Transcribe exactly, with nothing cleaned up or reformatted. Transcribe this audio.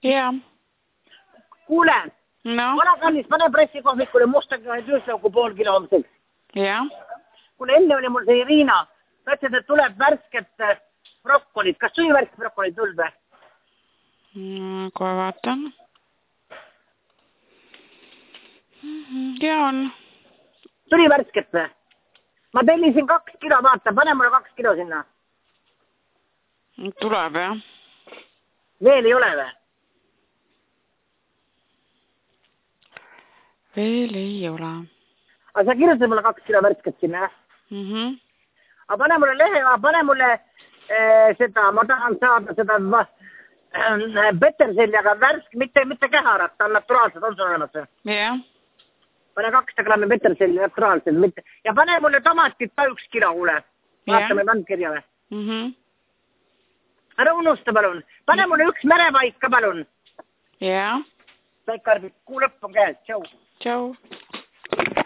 Jaa. Kuule, no. Vana kallis, pane pressikohvikule mustaga tüüslaugu pool kilo homseks. Jaa. Kuule, enne oli mul see Irina. Ta ütles, et tuleb värsket brokkolit. Kas tuli värsket brokkolit tulnud või? Mm, kohe vaatan. Jaa on. Tuli värsket või? Ma tellisin kaks kilo, vaata, pane mulle kaks kilo sinna. Tuleb, jah. Veel ei ole või? Veel ei ole. Aga sa kirjutad mulle kaks kilo värsket sinna, jah? Mhm. Aga pane mulle lehe, pane mulle äh, seda, ma tahan saada seda äh, Peterseljaga värsk, mitte, mitte käharat, ta on naturaalsed, on sul olemas või? Jah. Pane kakssada grammi Peterselja naturaalsed, mitte. Ja pane mulle tomatit ka üks kilo, kuule. Vaatame vandkirja või? Mhm. Ära unusta, palun. Pane mulle üks merevaik ka, palun. Jah. Saikarbid, kuu lõpp on käes. Tšau. Tšau.